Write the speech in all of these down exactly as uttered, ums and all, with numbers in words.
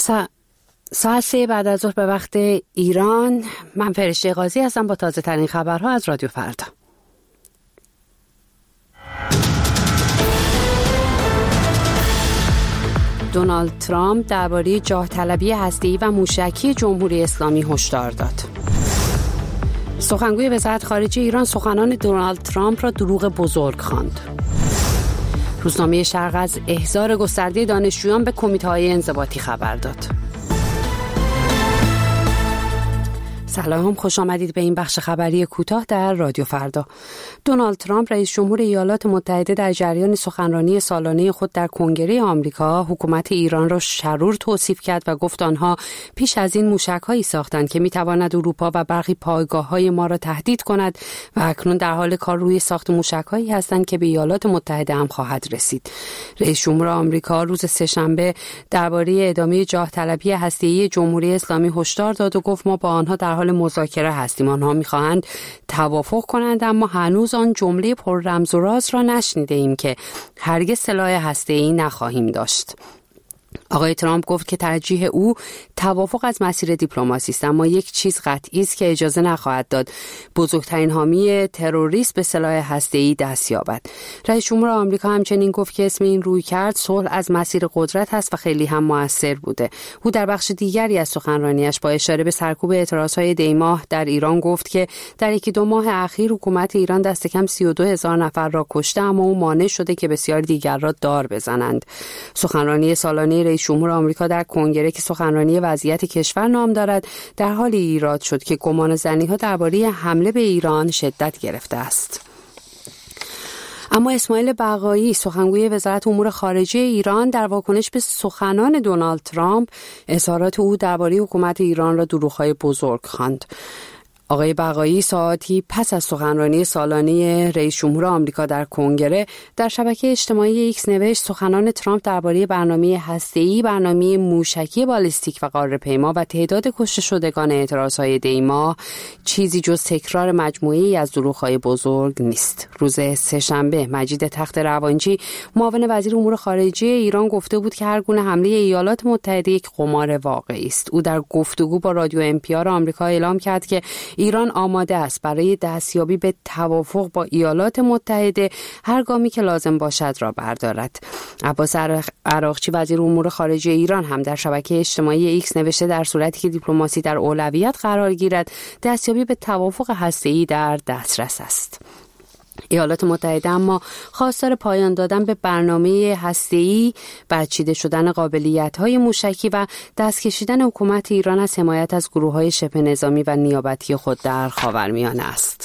سا... ساعت سه بعد از ظهر به وقت ایران. من فرشته قاضی هستم با تازه ترین خبرها از رادیو فردا. دونالد ترامپ درباره جاه طلبی هسته‌ای و موشکی جمهوری اسلامی هشدار داد. سخنگوی وزارت خارجه ایران سخنان دونالد ترامپ را دروغ بزرگ خواند. روزنامه شرق از احضار گسترده دانشجویان به کمیته‌های انضباطی خبر داد. سلام، خوش آمدید به این بخش خبری کوتاه در رادیو فردا. دونالد ترامپ رئیس جمهور ایالات متحده در جریان سخنرانی سالانه خود در کنگره آمریکا حکومت ایران را شرور توصیف کرد و گفت آنها پیش از این موشک‌هایی ساختند که می‌تواند اروپا و برخی پایگاه‌های ما را تهدید کند و اکنون در حال کار روی ساخت موشک‌هایی هستند که به ایالات متحده هم خواهد رسید. رئیس جمهور آمریکا روز سه‌شنبه درباره ادامه جاه طلبی هسته‌ای جمهوری اسلامی هشدار داد و گفت ما با آنها در حال مذاکره هستیم. آنها می‌خواهند توافق کنند اما هنوز آن جمله پر رمز و راز را نشنیده ایم که هرگز سلاح هسته‌ای نخواهیم داشت. آقای ترامپ گفت که ترجیح او توافق از مسیر دیپلماسی است، اما یک چیز قطعی است که اجازه نخواهد داد بزرگترین حامی تروریست به سلاح هسته‌ای دست یابد. رئیس جمهور آمریکا همچنین گفت که اسم این رویکرد صلح از مسیر قدرت است و خیلی هم موثر بوده. او در بخش دیگری از سخنرانیش با اشاره به سرکوب اعتراضهای دیماه در ایران گفت که در یکی دو ماه اخیر حکومت ایران دست کم سی و دو هزار نفر را کشته، اما او مانع شده که بسیار دیگر را دار بزنند. سخنرانی سالانه رئیس جمهور آمریکا در کنگره که سخنرانی وضعیت کشور نام دارد در حالی ایراد شد که گمان زنی‌ها درباره حمله به ایران شدت گرفته است. اما اسماعیل بقایی سخنگوی وزارت امور خارجه ایران در واکنش به سخنان دونالد ترامپ اظهارات او درباره حکومت ایران را دروغ‌های بزرگ خواند. آقای بقایی ساعتی پس از سخنرانی سالانه رئیس جمهور آمریکا در کنگره در شبکه اجتماعی ایکس نوشت سخنان ترامپ درباره برنامه هسته‌ای، برنامه موشکی بالستیک و قاره‌پیما و تعداد کشته شدگان اعتراضهای دیماه چیزی جز تکرار مجموعه‌ای از دروغ‌های بزرگ نیست. روز سه‌شنبه مجید تخت روانجی معاون وزیر امور خارجه ایران گفته بود که هر گونه حمله ایالات متحده یک قمار واقعی است. او در گفتگو با رادیو ام پی آر آمریکا اعلام کرد که ایران آماده است برای دستیابی به توافق با ایالات متحده هر گامی که لازم باشد را بردارد. عباس عراقچی وزیر امور خارجه ایران هم در شبکه اجتماعی ایکس نوشته در صورتی که دیپلماسی در اولویت قرار گیرد دستیابی به توافق هسته‌ای در دسترس است. ایالات متحده اما خواستار پایان دادن به برنامه هسته‌ای، برچیده شدن قابلیت‌های موشکی و دست کشیدن حکومت ایران از حمایت از گروه‌های شبه نظامی و نیابتی خود در خاورمیانه است.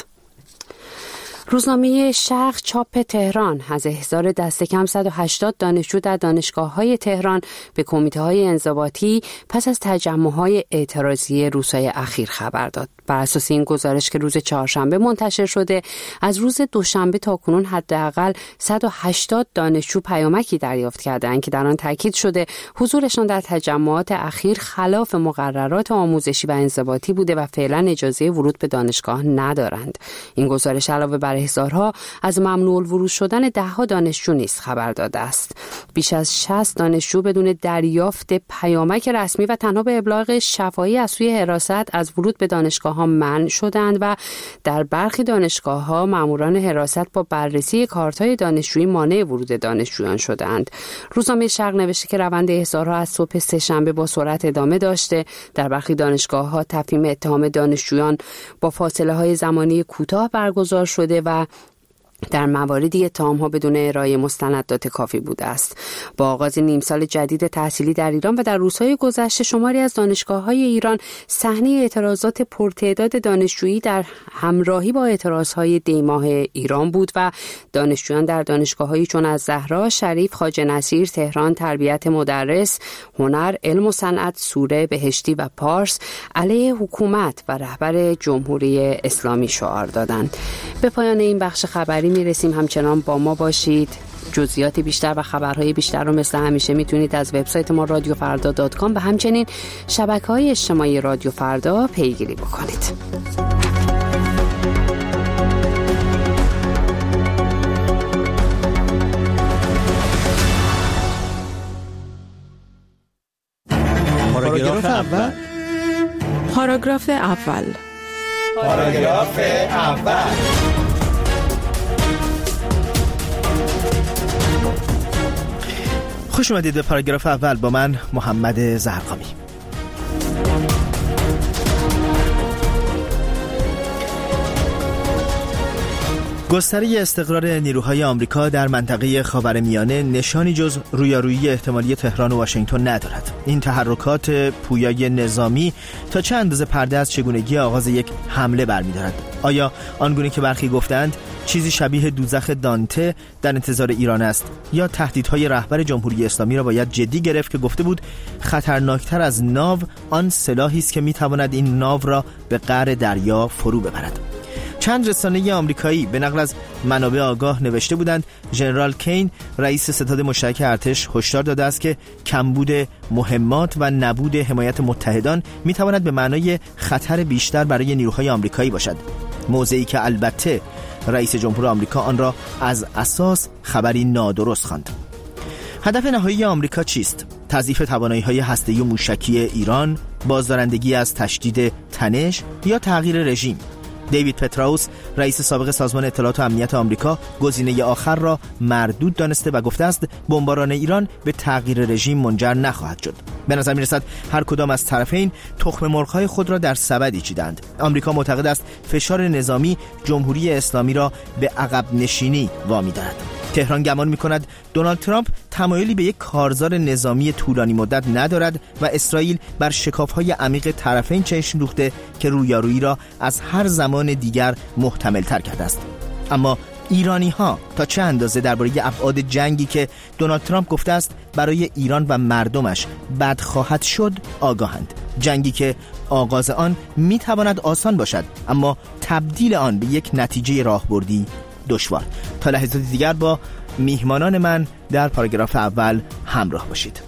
روزنامه شرق چاپ تهران از احضار دست کم صد و هشتاد دانشجو در دانشگاه‌های تهران به کمیته‌های انضباطی پس از تجمع‌های اعتراضی روزهای اخیر خبر داد. بر اساس این گزارش که روز چهارشنبه منتشر شده، از روز دوشنبه تا کنون حداقل صد و هشتاد دانشجو پیامکی دریافت کردند که در آن تاکید شده حضورشان در تجمعات اخیر خلاف مقررات آموزشی و انضباطی بوده و فعلا اجازه ورود به دانشگاه ندارند. این گزارش علاوه بر احضارها از ممنوع الورود شدن ده‌ها دانشجو نیز خبر داده است. بیش از شصت دانشجو بدون دریافت پیامک رسمی و تنها به ابلاغ شفاهی از سوی حراست از ورود به دانشگاه ها منع شدند و در برخی دانشگاه ها ماموران حراست با بررسی کارت‌های دانشجویی مانع ورود دانشجویان شدند. روزنامه شرق نوشته که روند احضارها از صبح سه‌شنبه با سرعت ادامه داشته. در برخی دانشگاه ها تفهیم اتهام دانشجویان با فاصله های زمانی کوتاه برگزار شده و در مواردی اتهام‌ها بدون ارائه مستندات کافی بوده است. با آغاز نیم سال جدید تحصیلی در ایران و در روزهای گذشته شماری از دانشگاه‌های ایران صحنه اعتراضات پرتعداد دانشجویی در همراهی با اعتراضهای دیماه ایران بود و دانشجویان در دانشگاه‌هایی چون از زهرا، شریف، خواجه نصیر، تهران، تربیت مدرس، هنر، علم و صنعت، سوره، بهشتی و پارس علیه حکومت و رهبر جمهوری اسلامی شعار دادند. به پایان این بخش خبری میرسیم. همچنان با ما باشید. جزئیات بیشتر و خبرهای بیشتر رو مثل همیشه میتونید از وبسایت ما رادیو فردا دات کام و همچنین شبکه‌های اجتماعی رادیو فردا پیگیری بکنید. پاراگراف اول. پاراگراف اول. پاراگراف اول. خوش اومدید به پاراگراف اول با من محمد زرقامی. گستره استقرار نیروهای آمریکا در منطقه خاورمیانه نشانی جز رویارویی احتمالی تهران و واشنگتن ندارد. این تحرکات پویای نظامی تا چه اندازه پرده از چگونگی آغاز یک حمله برمی‌دارد؟ آیا آنگونه که برخی گفتند چیزی شبیه دوزخ دانته در انتظار ایران است، یا تهدیدهای رهبر جمهوری اسلامی را باید جدی گرفت که گفته بود خطرناکتر از ناو آن سلاحی است که می‌تواند این ناو را به قعر دریا فرو ببرد؟ چند رسانه آمریکایی به نقل از منابع آگاه نوشته بودند ژنرال کین رئیس ستاد مشترک ارتش هشدار داده است که کمبود مهمات و نبود حمایت متحدان میتواند به معنای خطر بیشتر برای نیروهای آمریکایی باشد، موضعی که البته رئیس جمهور آمریکا آن را از اساس خبری نادرست خواند. هدف نهایی آمریکا چیست؟ تضعیف توانایی‌های هسته‌ای و موشکی ایران، بازدارندگی از تشدید تنش یا تغییر رژیم؟ دیوید پتراوس رئیس سابق سازمان اطلاعات و امنیت آمریکا گزینه آخر را مردود دانسته و گفته است بمباران ایران به تغییر رژیم منجر نخواهد شد. به نظر می‌رسد هر کدام از طرفین تخم مرغ‌های خود را در سبدی چیدند. آمریکا معتقد است فشار نظامی جمهوری اسلامی را به عقب نشینی وامی دارد. تهران گمان می‌کند دونالد ترامپ تمایلی به یک کارزار نظامی طولانی مدت ندارد و اسرائیل بر شکاف‌های عمیق طرفین چشم دوخته که رویارویی را از هر زمان دیگر محتمل‌تر کرده است. اما ایرانی‌ها تا چه اندازه درباره ابعاد جنگی که دونالد ترامپ گفته است برای ایران و مردمش بد خواهد شد آگاهند؟ جنگی که آغاز آن می‌تواند آسان باشد اما تبدیل آن به یک نتیجه راهبردی دشوار. تا لحظات دیگر با میهمانان من در پاراگراف اول همراه باشید.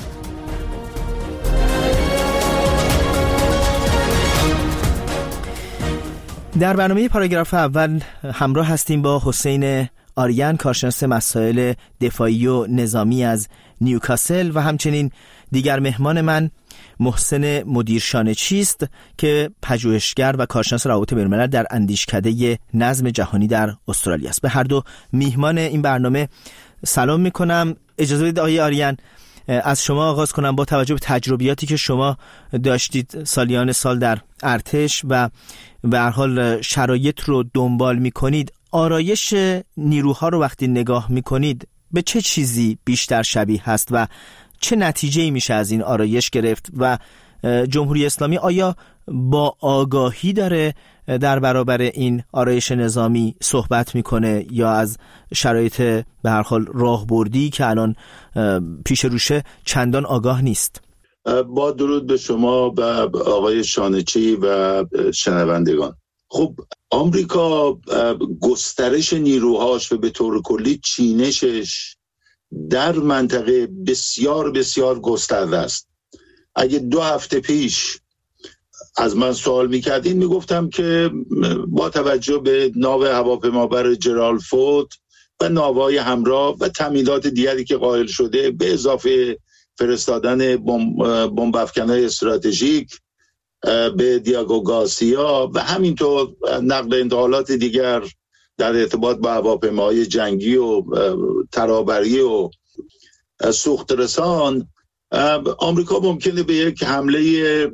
در برنامه پاراگراف اول همراه هستیم با حسین آریان، کارشناس مسائل دفاعی و نظامی از نیوکاسل، و همچنین دیگر مهمان من محسن مدیرشانه چیست که پژوهشگر و کارشناس روابط بین‌الملل در اندیشکده نظم جهانی در استرالیا است. به هر دو میهمان این برنامه سلام میکنم. اجازه بدید آقای آریان از شما آغاز کنم. با توجه به تجربیاتی که شما داشتید سالیان سال در ارتش و به هر حال شرایط رو دنبال میکنید، آرایش نیروها رو وقتی نگاه میکنید به چه چیزی بیشتر شبیه هست و چه نتیجه‌ای میشه از این آرایش گرفت و جمهوری اسلامی آیا با آگاهی داره در برابر این آرایش نظامی صحبت میکنه یا از شرایط به هر حال راهبردی که الان پیش روشه چندان آگاه نیست؟ با درود به شما و آقای شانچی و شنوندگان. خب آمریکا گسترش نیروهاش و به طور کلی چینشش در منطقه بسیار بسیار گسترده است. اگه دو هفته پیش از من سوال میکردین میگفتم که با توجه به ناو هواپیمابر جرال فورد و ناوهای همراه و تمهیدات دیگری که قائل شده به اضافه فرستادن بمب افکن‌های استراتژیک به دیاگو گارسیا و همینطور نقل انتقالات دیگر در ارتباط با هواپیماهای جنگی و ترابری و سوخت رسان، آمریکا ممکنه به یک حمله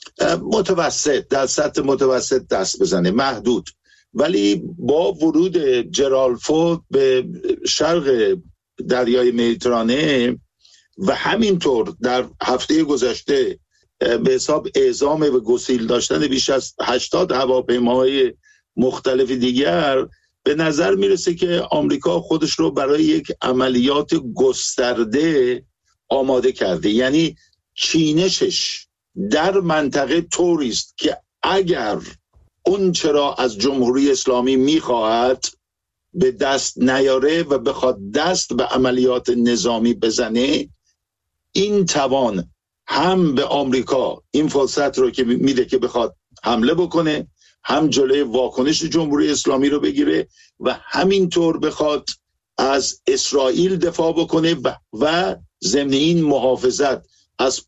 متوسط در سطح متوسط دست بزنه، محدود. ولی با ورود جرال فورد به شرق دریای مدیترانه و همینطور در هفته گذشته به حساب اعزام و گسیل داشتن بیش از هشتاد هواپیماهای مختلف دیگر، به نظر میرسه که آمریکا خودش رو برای یک عملیات گسترده آماده کرده. یعنی چینشش در منطقه طوریست که اگر اون چرا از جمهوری اسلامی میخواهد به دست نیاره و بخواد دست به عملیات نظامی بزنه، این توان هم به آمریکا این فرصت رو که میده که بخواد حمله بکنه، هم جلوی واکنش جمهوری اسلامی رو بگیره و همینطور بخواد از اسرائیل دفاع بکنه و, و ضمن این محافظت از